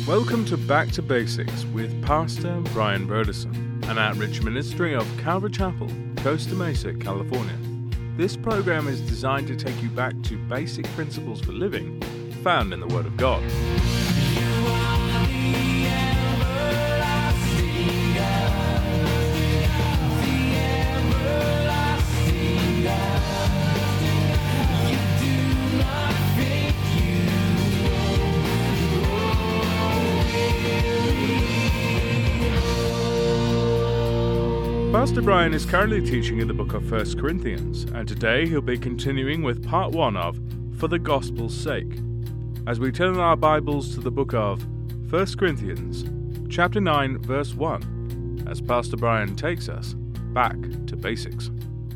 Welcome to Back to Basics with Pastor Brian Broderson, an outreach ministry of Calvary Chapel, Costa Mesa, California. This program is designed to take you back to basic principles for living found in the Word of God. Pastor Brian is currently teaching in the book of 1 Corinthians, and today he'll be continuing with part 1 of For the Gospel's Sake, as we turn our Bibles to the book of 1 Corinthians, chapter 9, verse 1, as Pastor Brian takes us back to basics.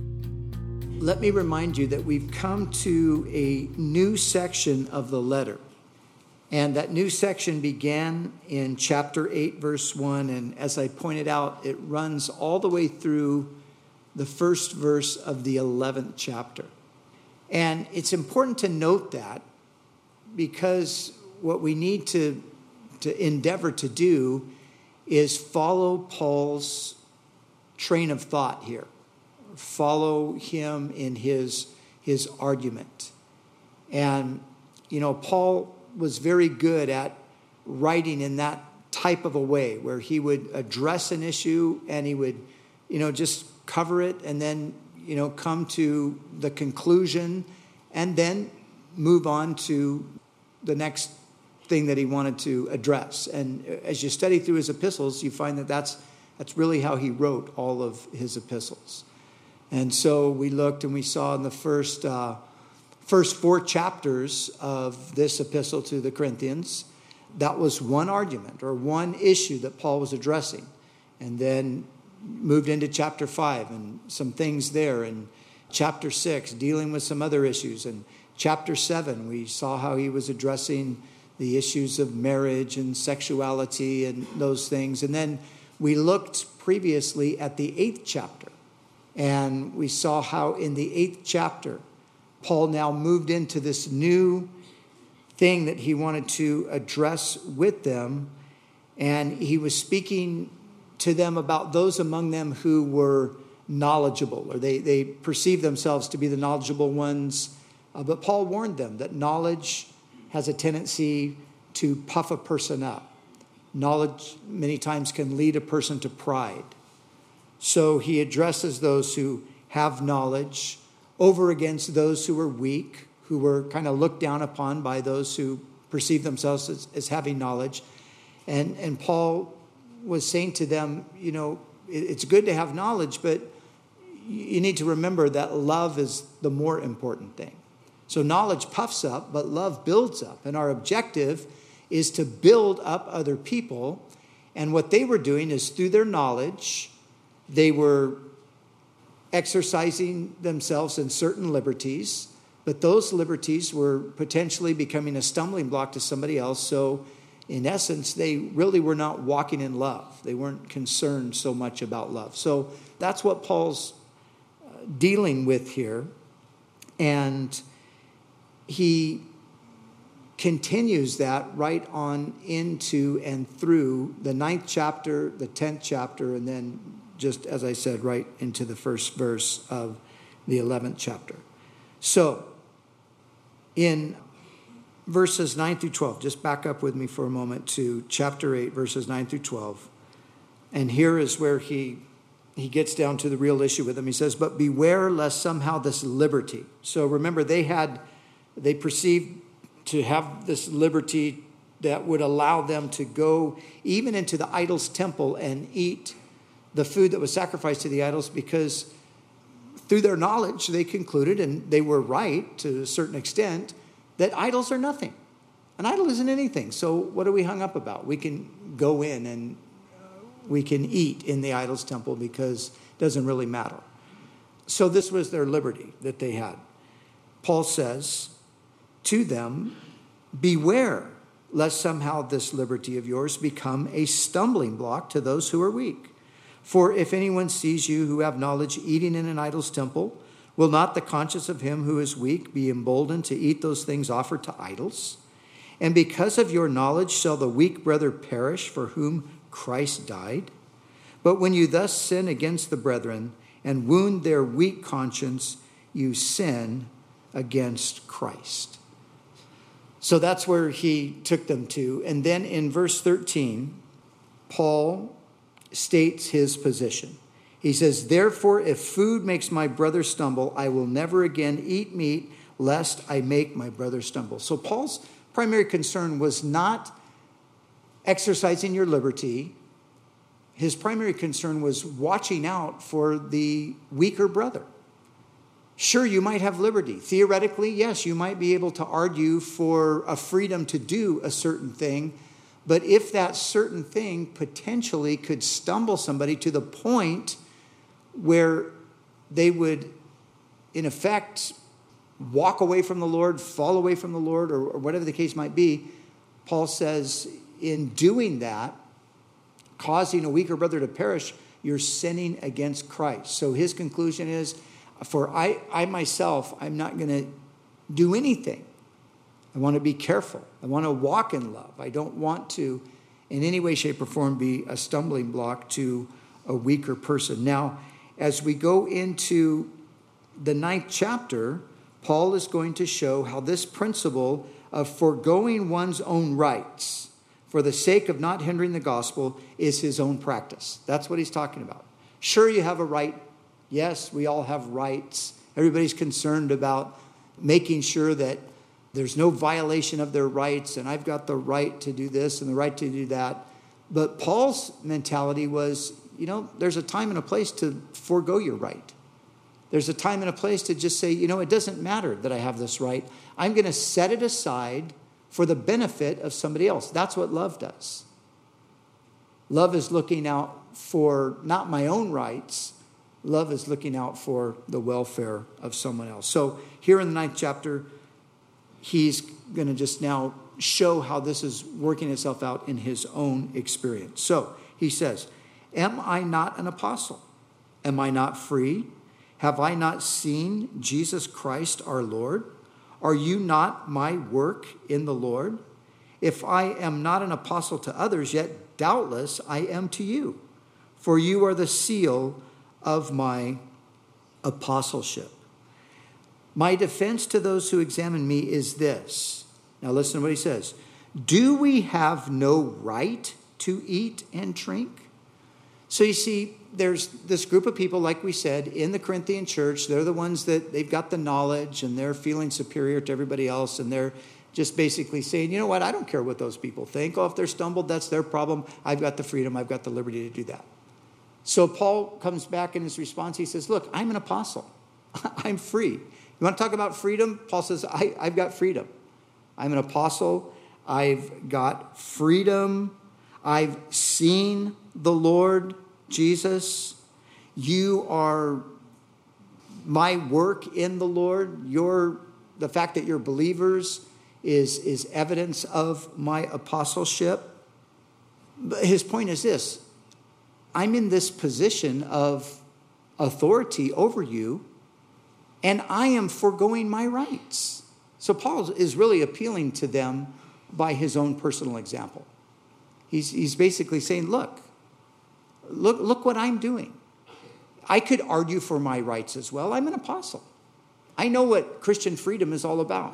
Let me remind you that we've come to a new section of the letter. And that new section began in chapter 8, verse 1. And as I pointed out, it runs all the way through the first verse of the 11th chapter. And it's important to note that because what we need to endeavor to do is follow Paul's train of thought here. Follow him in his argument. And, Paul was very good at writing in that type of a way where he would address an issue and he would, just cover it and then, come to the conclusion and then move on to the next thing that he wanted to address. And as you study through his epistles, you find that that's really how he wrote all of his epistles. And so we looked and we saw in the first 4 chapters of this epistle to the Corinthians, that was one argument or one issue that Paul was addressing. And then moved into chapter 5 and some things there. And chapter 6, dealing with some other issues. And chapter 7, we saw how he was addressing the issues of marriage and sexuality and those things. And then we looked previously at the 8th chapter. And we saw how in the 8th chapter, Paul now moved into this new thing that he wanted to address with them. And he was speaking to them about those among them who were knowledgeable, or they perceived themselves to be the knowledgeable ones. But Paul warned them that knowledge has a tendency to puff a person up. Knowledge many times can lead a person to pride. So he addresses those who have knowledge over against those who were weak, who were kind of looked down upon by those who perceive themselves as having knowledge. And Paul was saying to them, it's good to have knowledge, but you need to remember that love is the more important thing. So knowledge puffs up, but love builds up. And our objective is to build up other people. And what they were doing is through their knowledge, they were exercising themselves in certain liberties, but those liberties were potentially becoming a stumbling block to somebody else. So in essence, they really were not walking in love. They weren't concerned so much about love. So that's what Paul's dealing with here. And he continues that right on into and through the 9th chapter, the 10th chapter, and then just as I said, right into the first verse of the 11th chapter. So, in verses 9 through 12, just back up with me for a moment to chapter 8, verses 9 through 12. And here is where he gets down to the real issue with them. He says, "But beware lest somehow this liberty." So remember, they perceived to have this liberty that would allow them to go even into the idol's temple and eat the food that was sacrificed to the idols, because through their knowledge they concluded, and they were right to a certain extent, that idols are nothing. An idol isn't anything. So what are we hung up about? We can go in and we can eat in the idol's temple because it doesn't really matter. So this was their liberty that they had. Paul says to them, "Beware lest somehow this liberty of yours become a stumbling block to those who are weak. For if anyone sees you who have knowledge eating in an idol's temple, will not the conscience of him who is weak be emboldened to eat those things offered to idols? And because of your knowledge shall the weak brother perish for whom Christ died? But when you thus sin against the brethren and wound their weak conscience, you sin against Christ. So that's where he took them to. And then in verse 13, Paul states his position. He says, therefore, if food makes my brother stumble, I will never again eat meat, lest I make my brother stumble. So Paul's primary concern was not exercising your liberty. His primary concern was watching out for the weaker brother. Sure, you might have liberty. Theoretically, yes, you might be able to argue for a freedom to do a certain thing. But if that certain thing potentially could stumble somebody to the point where they would, in effect, walk away from the Lord, fall away from the Lord, or whatever the case might be, Paul says, in doing that, causing a weaker brother to perish, you're sinning against Christ. So his conclusion is, for I myself, I'm not going to do anything. I want to be careful. I want to walk in love. I don't want to, in any way, shape, or form, be a stumbling block to a weaker person. Now, as we go into the 9th chapter, Paul is going to show how this principle of foregoing one's own rights for the sake of not hindering the gospel is his own practice. That's what he's talking about. Sure, you have a right. Yes, we all have rights. Everybody's concerned about making sure that there's no violation of their rights, and I've got the right to do this and the right to do that. But Paul's mentality was, there's a time and a place to forego your right. There's a time and a place to just say, it doesn't matter that I have this right. I'm going to set it aside for the benefit of somebody else. That's what love does. Love is looking out for not my own rights. Love is looking out for the welfare of someone else. So here in the 9th chapter, he's going to just now show how this is working itself out in his own experience. So he says, am I not an apostle? Am I not free? Have I not seen Jesus Christ our Lord? Are you not my work in the Lord? If I am not an apostle to others, yet doubtless I am to you, for you are the seal of my apostleship. My defense to those who examine me is this. Now listen to what he says. Do we have no right to eat and drink? So you see, there's this group of people, like we said, in the Corinthian church. They're the ones that they've got the knowledge and they're feeling superior to everybody else. And they're just basically saying, you know what, I don't care what those people think. Oh, if they're stumbled, that's their problem. I've got the freedom. I've got the liberty to do that. So Paul comes back in his response. He says, look, I'm an apostle. I'm free. You want to talk about freedom? Paul says, I've got freedom. I'm an apostle. I've got freedom. I've seen the Lord Jesus. You are my work in the Lord. The fact that you're believers is evidence of my apostleship. But his point is this. I'm in this position of authority over you, and I am foregoing my rights. So Paul is really appealing to them by his own personal example. He's basically saying, look what I'm doing. I could argue for my rights as well. I'm an apostle. I know what Christian freedom is all about.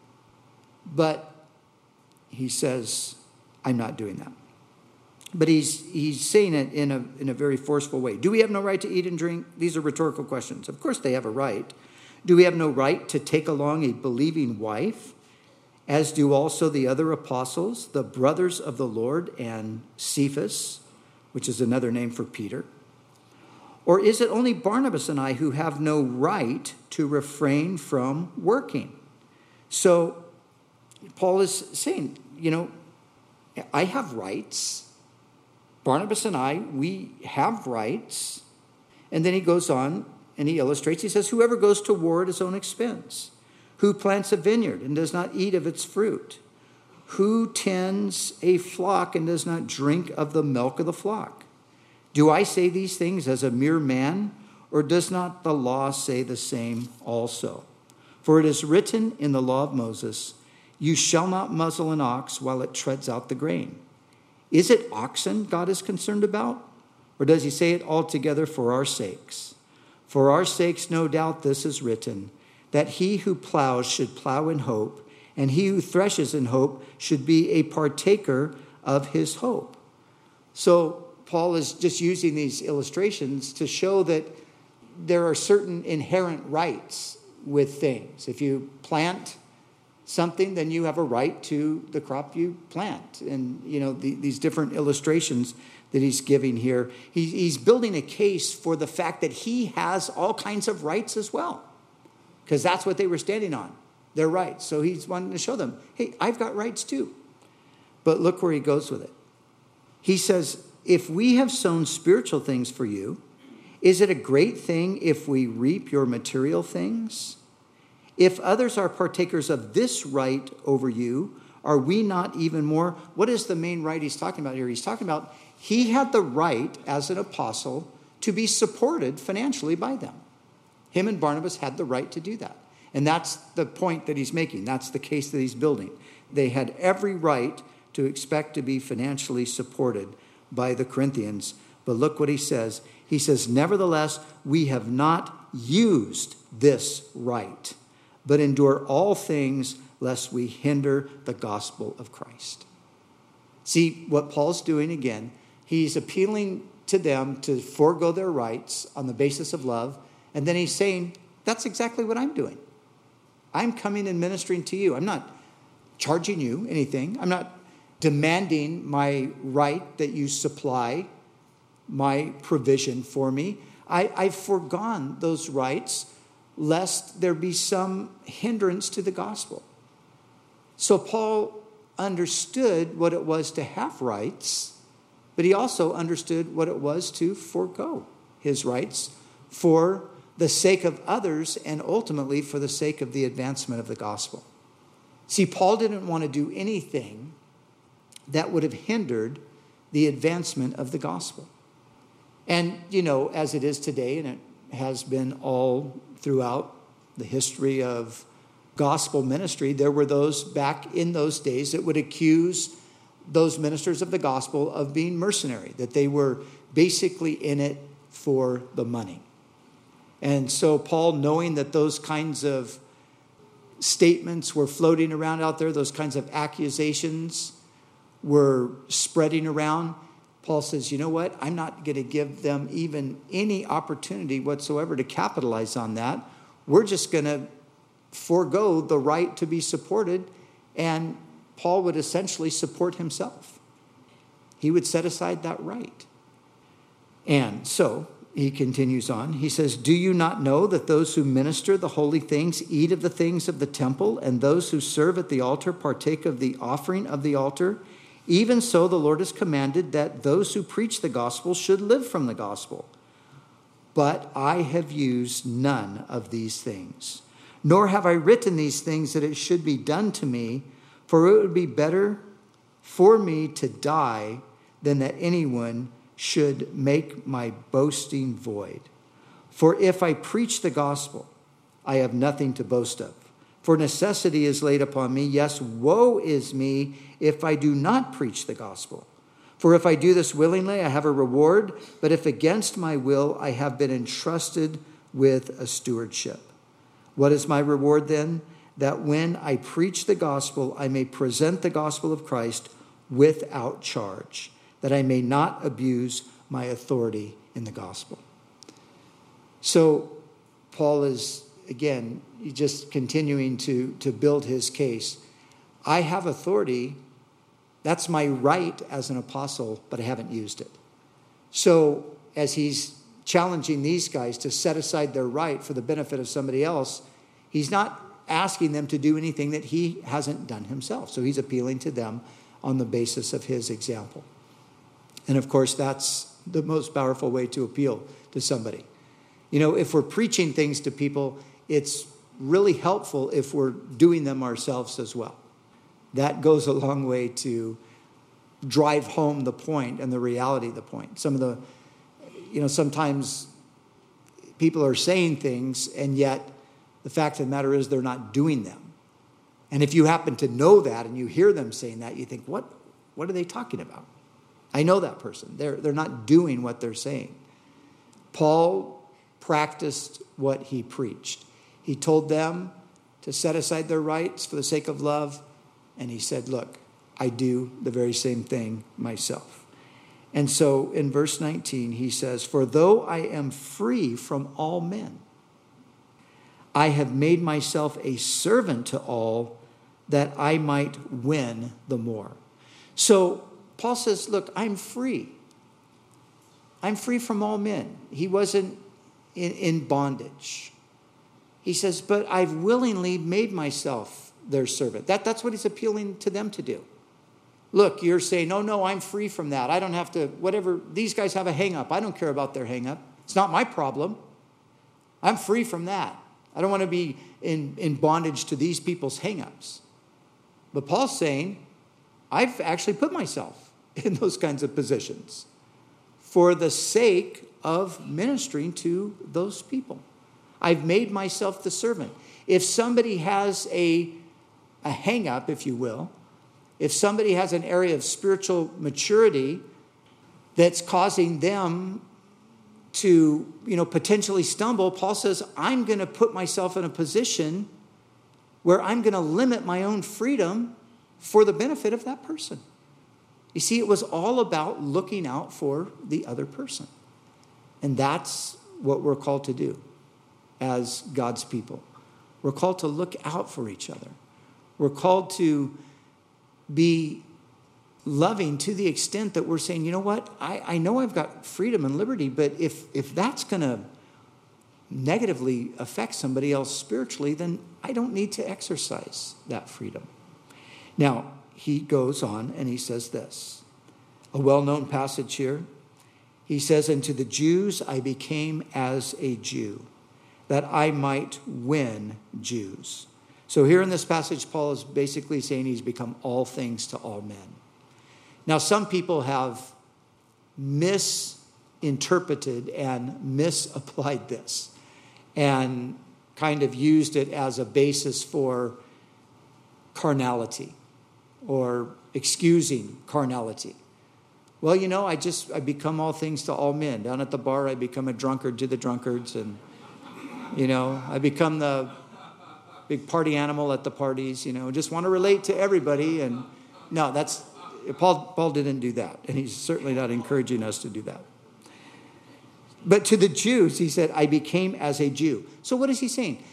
But he says, I'm not doing that. But he's saying it in a very forceful way. Do we have no right to eat and drink? These are rhetorical questions. Of course they have a right. Do we have no right to take along a believing wife, as do also the other apostles, the brothers of the Lord, and Cephas, which is another name for Peter? Or is it only Barnabas and I who have no right to refrain from working? So Paul is saying, I have rights. Barnabas and I, we have rights. And then he goes on and he illustrates. He says, whoever goes to war at his own expense, who plants a vineyard and does not eat of its fruit, who tends a flock and does not drink of the milk of the flock. Do I say these things as a mere man, or does not the law say the same also? For it is written in the law of Moses, You shall not muzzle an ox while it treads out the grain. Is it oxen God is concerned about? Or does he say it altogether for our sakes? For our sakes, no doubt this is written, that he who plows should plow in hope, and he who threshes in hope should be a partaker of his hope. So Paul is just using these illustrations to show that there are certain inherent rights with things. If you plant something, then you have a right to the crop you plant. And, these different illustrations that he's giving here, he's building a case for the fact that he has all kinds of rights as well, because that's what they were standing on, their rights. So he's wanting to show them, hey, I've got rights too. But look where he goes with it. He says, if we have sown spiritual things for you, is it a great thing if we reap your material things? If others are partakers of this right over you, are we not even more? What is the main right he's talking about here? He's talking about he had the right as an apostle to be supported financially by them. Him and Barnabas had the right to do that. And that's the point that he's making. That's the case that he's building. They had every right to expect to be financially supported by the Corinthians. But look what he says. He says, nevertheless, we have not used this right, but endure all things lest we hinder the gospel of Christ. See, what Paul's doing again, he's appealing to them to forego their rights on the basis of love. And then he's saying, that's exactly what I'm doing. I'm coming and ministering to you. I'm not charging you anything. I'm not demanding my right that you supply my provision for me. I've foregone those rights lest there be some hindrance to the gospel. So Paul understood what it was to have rights, but he also understood what it was to forego his rights for the sake of others and ultimately for the sake of the advancement of the gospel. See, Paul didn't want to do anything that would have hindered the advancement of the gospel. And, as it is today, and it has been all throughout the history of gospel ministry, there were those back in those days that would accuse those ministers of the gospel of being mercenary, that they were basically in it for the money. And so Paul, knowing that those kinds of statements were floating around out there, those kinds of accusations were spreading around, Paul says, you know what? I'm not going to give them even any opportunity whatsoever to capitalize on that. We're just going to forego the right to be supported, and Paul would essentially support himself. He would set aside that right. And so he continues on. He says, do you not know that those who minister the holy things eat of the things of the temple, and those who serve at the altar partake of the offering of the altar? Even so, the Lord has commanded that those who preach the gospel should live from the gospel. But I have used none of these things, nor have I written these things that it should be done to me, for it would be better for me to die than that anyone should make my boasting void. For if I preach the gospel, I have nothing to boast of. For necessity is laid upon me. Yes, woe is me if I do not preach the gospel. For if I do this willingly, I have a reward. But if against my will, I have been entrusted with a stewardship. What is my reward then? That when I preach the gospel, I may present the gospel of Christ without charge, that I may not abuse my authority in the gospel. So Paul is, again, just continuing to build his case. I have authority. That's my right as an apostle, but I haven't used it. So as he's challenging these guys to set aside their right for the benefit of somebody else, he's not asking them to do anything that he hasn't done himself. So he's appealing to them on the basis of his example. And of course, that's the most powerful way to appeal to somebody. If we're preaching things to people, it's really helpful if we're doing them ourselves as well. That goes a long way to drive home the point and the reality of the point. Sometimes people are saying things, and yet the fact of the matter is they're not doing them. And if you happen to know that and you hear them saying that, you think, what are they talking about? I know that person. They're not doing what they're saying. Paul practiced what he preached. He told them to set aside their rights for the sake of love. And he said, look, I do the very same thing myself. And so in verse 19, he says, for though I am free from all men, I have made myself a servant to all that I might win the more. So Paul says, look, I'm free. I'm free from all men. He wasn't in bondage. He says, but I've willingly made myself their servant. That's what he's appealing to them to do. Look, you're saying, no, I'm free from that. I don't have to, whatever, these guys have a hang-up. I don't care about their hang-up. It's not my problem. I'm free from that. I don't want to be in bondage to these people's hang-ups. But Paul's saying, I've actually put myself in those kinds of positions for the sake of ministering to those people. I've made myself the servant. If somebody has a hang-up, if you will, if somebody has an area of spiritual maturity that's causing them to, potentially stumble, Paul says, I'm going to put myself in a position where I'm going to limit my own freedom for the benefit of that person. You see, it was all about looking out for the other person. And that's what we're called to do as God's people. We're called to look out for each other. We're called to be loving to the extent that we're saying, you know what, I know I've got freedom and liberty, but if that's going to negatively affect somebody else spiritually, then I don't need to exercise that freedom. Now, he goes on and he says this, a well-known passage here. He says, and to the Jews I became as a Jew, that I might win Jews. So here in this passage, Paul is basically saying he's become all things to all men. Now, some people have misinterpreted and misapplied this and kind of used it as a basis for carnality or excusing carnality. Well, I become all things to all men. Down at the bar, I become a drunkard to the drunkards, and, I become the big party animal at the parties, just want to relate to everybody. And no, Paul didn't do that. And he's certainly not encouraging us to do that. But to the Jews, he said, I became as a Jew. So what is he saying?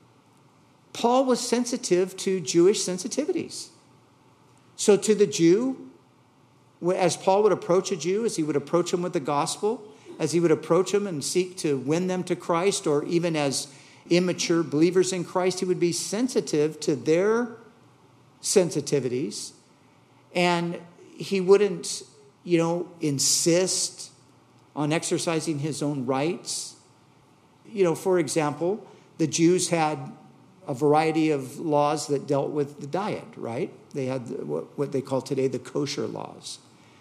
Paul was sensitive to Jewish sensitivities. So to the Jew, as Paul would approach a Jew, as he would approach him with the gospel, as he would approach them and seek to win them to Christ, or even as immature believers in Christ, he would be sensitive to their sensitivities. And he wouldn't, insist on exercising his own rights. For example, the Jews had a variety of laws that dealt with the diet, right? They had what they call today the kosher laws.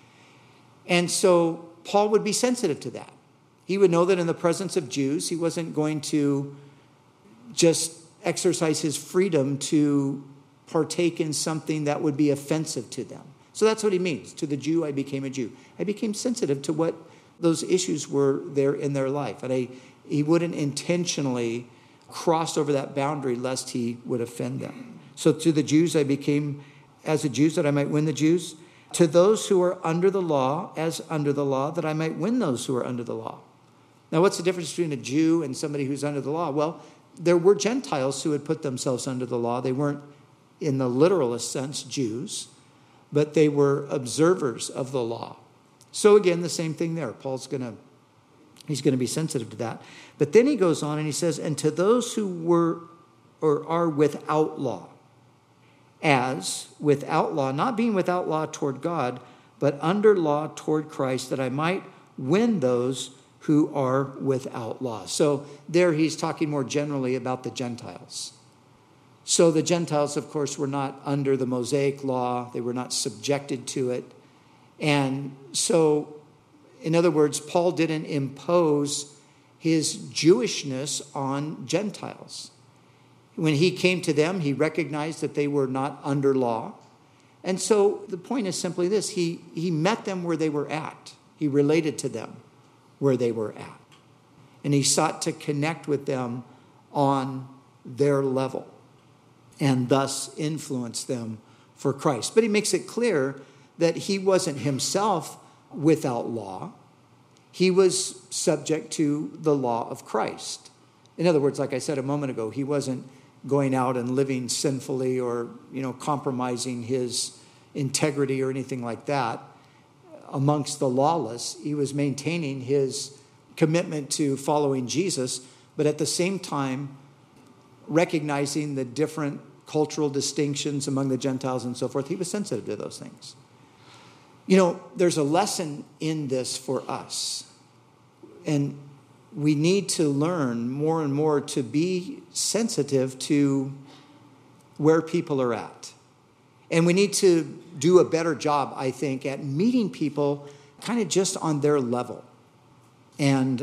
And so Paul would be sensitive to that. He would know that in the presence of Jews, he wasn't going to just exercise his freedom to partake in something that would be offensive to them. So that's what he means. To the Jew, I became a Jew. I became sensitive to what those issues were there in their life. And he wouldn't intentionally cross over that boundary lest he would offend them. So to the Jews, I became as a Jew that I might win the Jews. To those who are under the law, as under the law, that I might win those who are under the law. Now, what's the difference between a Jew and somebody who's under the law? Well, there were Gentiles who had put themselves under the law. They weren't, in the literalist sense, Jews, but they were observers of the law. So again, the same thing there. He's going to be sensitive to that. But then he goes on and he says, and to those who were or are without law, as without law, not being without law toward God, but under law toward Christ, that I might win those who are without law. So there he's talking more generally about the Gentiles. So the Gentiles, of course, were not under the Mosaic law. They were not subjected to it. And so, in other words, Paul didn't impose his Jewishness on Gentiles. When he came to them, he recognized that they were not under law. And so the point is simply this. He met them where they were at. He related to them where they were at. And he sought to connect with them on their level and thus influence them for Christ. But he makes it clear that he wasn't himself without law. He was subject to the law of Christ. In other words, like I said a moment ago, he wasn't going out and living sinfully or, compromising his integrity or anything like that amongst the lawless. He was maintaining his commitment to following Jesus, but at the same time recognizing the different cultural distinctions among the Gentiles and so forth. He was sensitive to those things. There's a lesson in this for us. And we need to learn more and more to be sensitive to where people are at. And we need to do a better job, I think, at meeting people kind of just on their level. And,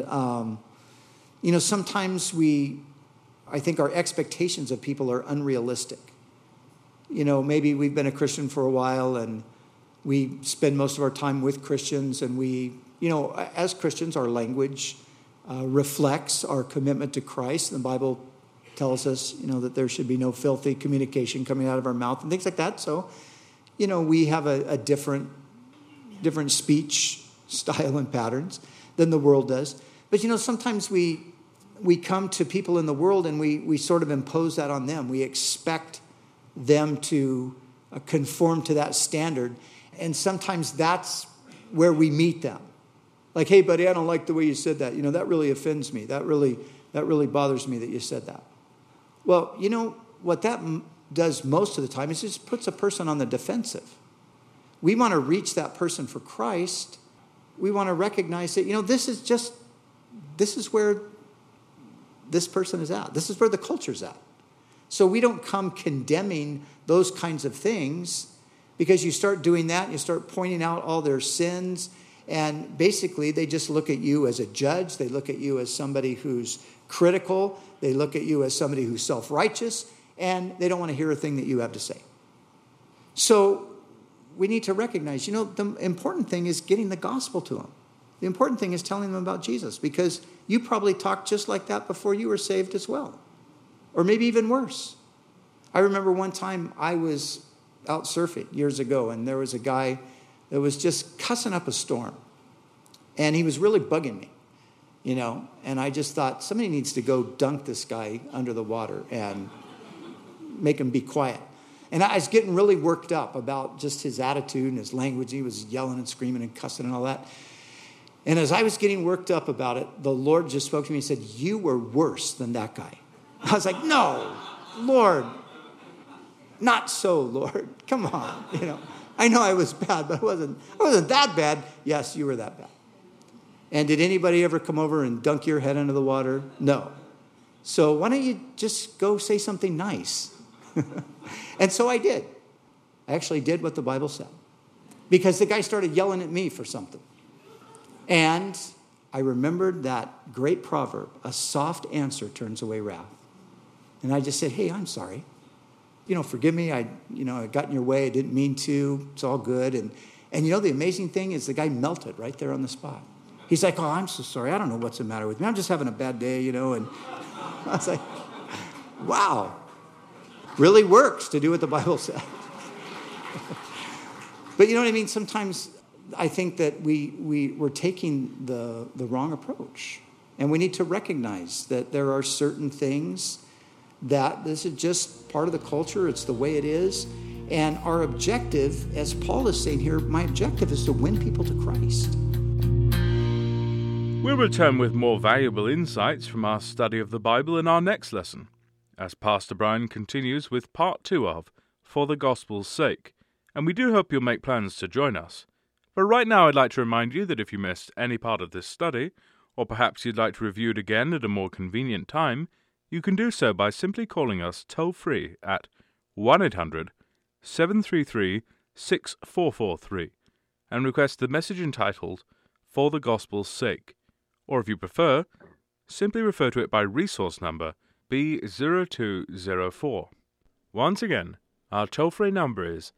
sometimes I think our expectations of people are unrealistic. Maybe we've been a Christian for a while and we spend most of our time with Christians, and we, as Christians, our language reflects our commitment to Christ. The Bible tells us, that there should be no filthy communication coming out of our mouth and things like that. So, we have a different speech style and patterns than the world does. But, sometimes we come to people in the world and we sort of impose that on them. We expect them to conform to that standard. And sometimes that's where we meet them. Like, hey, buddy, I don't like the way you said that. That really offends me. That really bothers me that you said that. Well, what that does most of the time is just puts a person on the defensive. We want to reach that person for Christ. We want to recognize that, this is where this person is at. This is where the culture's at. So we don't come condemning those kinds of things, because you start doing that, and you start pointing out all their sins, and basically they just look at you as a judge. They look at you as somebody who's critical. They look at you as somebody who's self-righteous, and they don't want to hear a thing that you have to say. So we need to recognize, the important thing is getting the gospel to them. The important thing is telling them about Jesus, because you probably talked just like that before you were saved as well, or maybe even worse. I remember one time I was out surfing years ago, and there was a guy that was just cussing up a storm, and he was really bugging me, and I just thought somebody needs to go dunk this guy under the water and make him be quiet. And I was getting really worked up about just his attitude and his language. He was yelling and screaming and cussing and all that. And as I was getting worked up about it, the Lord just spoke to me and said, "You were worse than that guy." I was like, "No, Lord, not so, Lord. Come on." I know I was bad, but I wasn't that bad. Yes, you were that bad. And did anybody ever come over and dunk your head under the water? No. So why don't you just go say something nice? And so I did. I actually did what the Bible said, because the guy started yelling at me for something. And I remembered that great proverb, "A soft answer turns away wrath." And I just said, "Hey, I'm sorry. Forgive me. I got in your way. I didn't mean to. It's all good." And the amazing thing is the guy melted right there on the spot. He's like, "Oh, I'm so sorry. I don't know what's the matter with me. I'm just having a bad day, And I was like, wow, really works to do what the Bible said. But you know what I mean? Sometimes I think that we're taking the wrong approach. And we need to recognize that there are certain things that this is just part of the culture. It's the way it is. And our objective, as Paul is saying here, my objective is to win people to Christ. We'll return with more valuable insights from our study of the Bible in our next lesson, as Pastor Brian continues with part 2 of For the Gospel's Sake, and we do hope you'll make plans to join us. But right now I'd like to remind you that if you missed any part of this study, or perhaps you'd like to review it again at a more convenient time, you can do so by simply calling us toll-free at 1-800-733-6443 and request the message entitled For the Gospel's Sake, or if you prefer, simply refer to it by resource number B0204. Once again, our toll-free number is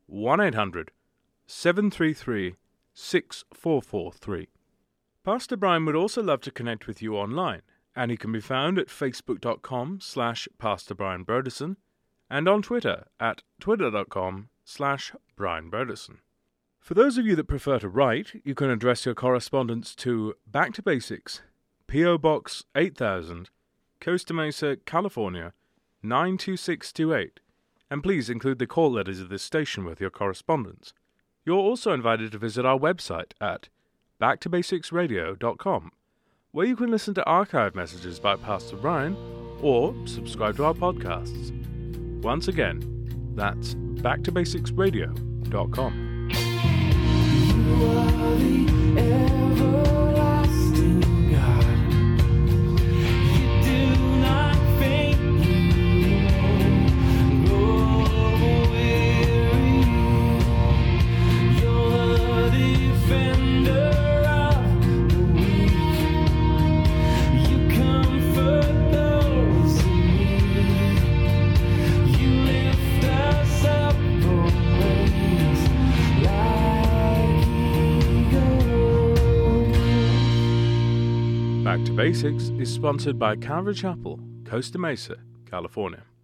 1-800-733-6443. Pastor Brian would also love to connect with you online, and he can be found at facebook.com/Pastor Brian Broderson and on Twitter at twitter.com/Brian Broderson. For those of you that prefer to write, you can address your correspondence to Back to Basics, P.O. Box 8000, Costa Mesa, California, 92628, and please include the call letters of this station with your correspondence. You're also invited to visit our website at backtobasicsradio.com, where you can listen to archive messages by Pastor Brian or subscribe to our podcasts. Once again, that's backtobasicsradio.com. You are the everlasting God. You do not faint, you won't grow weary. You're the defender of the weak. You comfort those in need. You lift us up on wings like eagles. Back to Basics is sponsored by Calvary Chapel, Costa Mesa, California.